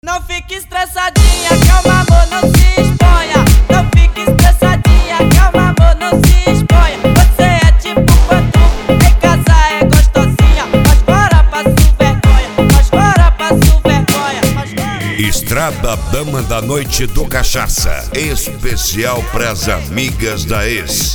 Não fique estressadinha, calma amor, não se exponha. Não fique estressadinha, calma amor, não se exponha. Você é tipo pantufa, em casa é gostosinha. Mas fora passo vergonha, mas fora passo vergonha. Estrada Dama da Noite do Cachaça, especial pras amigas da ex.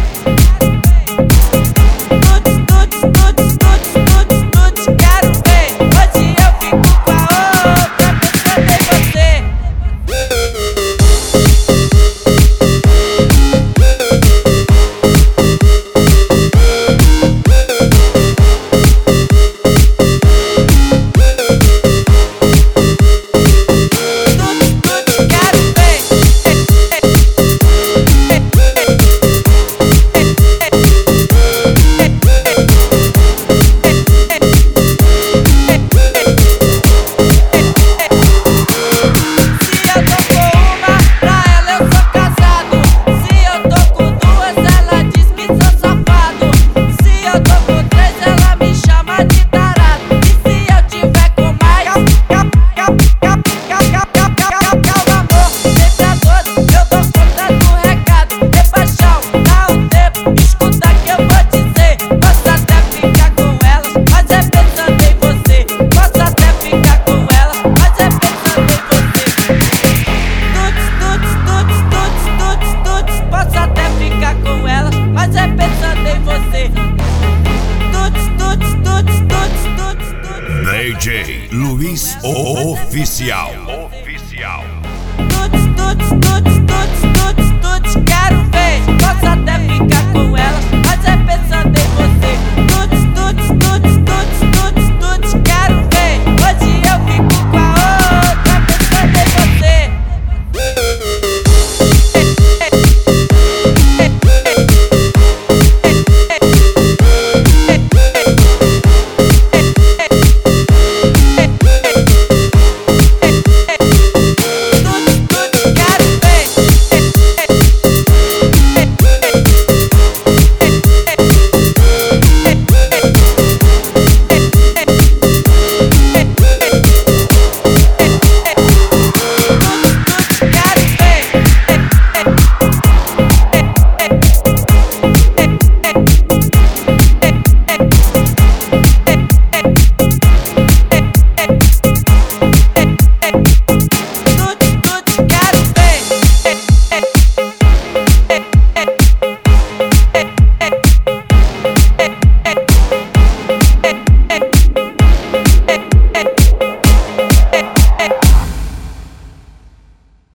DJ Luiz Oficial. Quero ver.